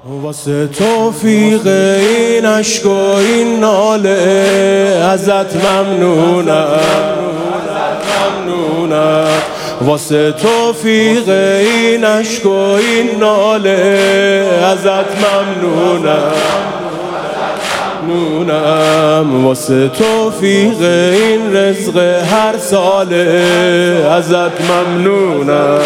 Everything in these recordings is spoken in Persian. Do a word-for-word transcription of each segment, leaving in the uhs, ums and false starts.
واسه توفیق این عشق و این ناله ازت ممنونم، ممنونم. واسه توفیق این عشق و این ناله ازت ممنونم، ممنونم. واسه توفیق این رزق هر ساله ازت ممنونم.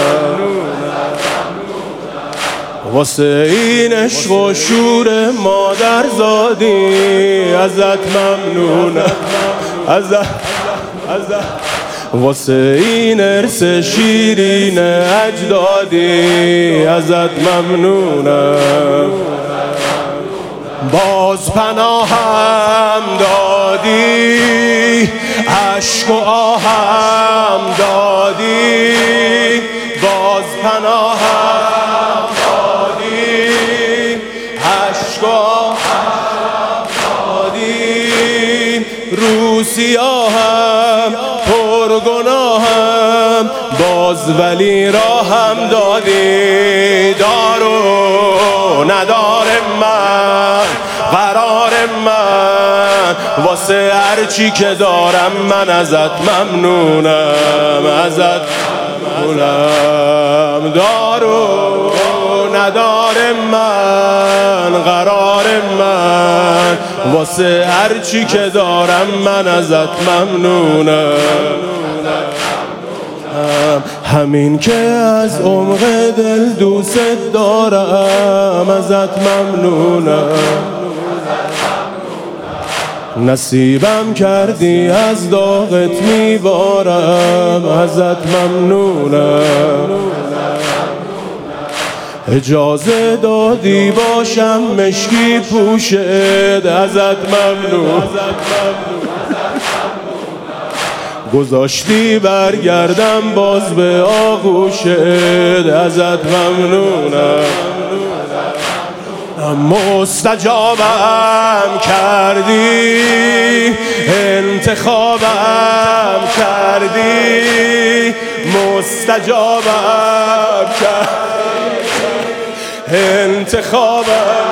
واسه این عشق و شور مادر زادی ازت ممنونم، ازت ازت. واسه این ارث شیرین اجدادی ازت ممنونم. باز پناهم دادی، عشق و آهم دادی، باز پناهم رو سیاهم پرگناهم، باز ولی راهم دادی. دار و ندار من، قرار من، واسه هرچی که دارم من ازت ممنونم، ازت ممنونم. دار و ندار من، قرار من، واسه هرچی که دارم من ازت ممنونم. همین که از عمق دل دوست دارم ازت ممنونم. نصیبم کردی از داغت میبارم ازت ممنونم. اجازه دادی باشم مشکی پوشت ازت ممنون. گذاشتی برگردم باز به آغوشت ازت ممنونم. مستجابم کردی، انتخابم کردی، مستجابم کردی، انتخابم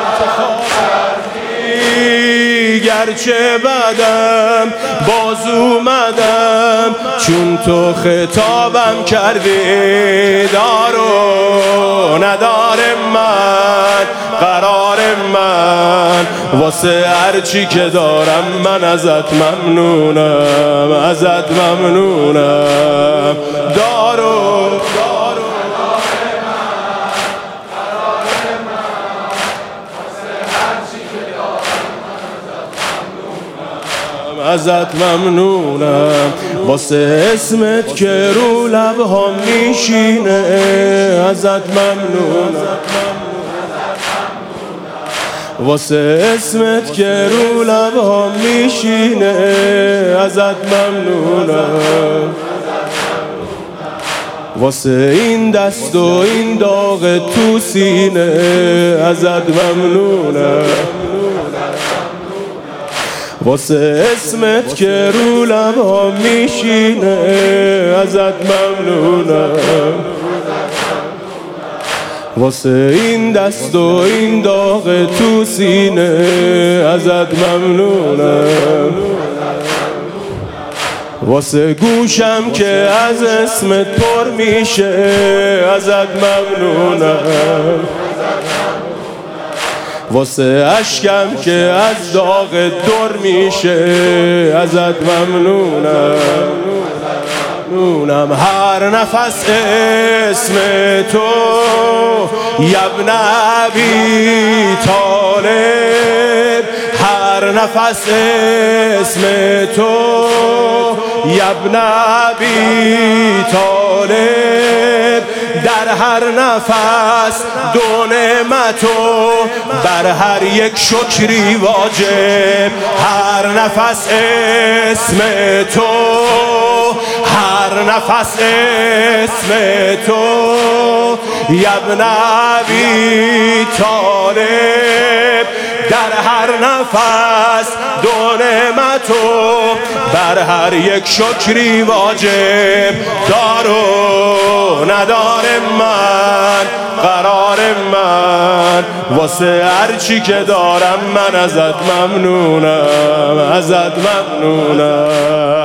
کردی. گرچه بعدم باز اومدم چون تو خطابم کردی. دار و ندار من، قرار من، واسه هرچی که دارم من ازت ممنونم، ازت ممنونم. دار و ازت ممنونم. واسه اسمت که رو لبها میشینه ازت ممنونم. واسه اسمت که رو لبها میشینه ازت ممنونم. واسه این دست و این داغ تو سینه ازت ممنونم. واسه اسمت که رو لبها میشینه ازت ممنونم. واسه این دست و این داغ تو سینه ازت ممنونم. واسه گوشم که از اسمت پر میشه ازت ممنونم. واسه اشکم که از داغ در میشه ازت ممنونم. ممنونم. هر نفس اسم تو یبن ابی طالب، هر نفس اسم تو یبن ابی طالب. در هر نفس دو نعمتو بر هر یک شکری واجب. هر نفس اسم تو، هر نفس اسم تو یبن ابی طالب. در هر نفس دو نعمتو بر هر یک شکری واجب دار و ندار من قرار من واسه هرچی که دارم من ازت ممنونم ازت ممنونم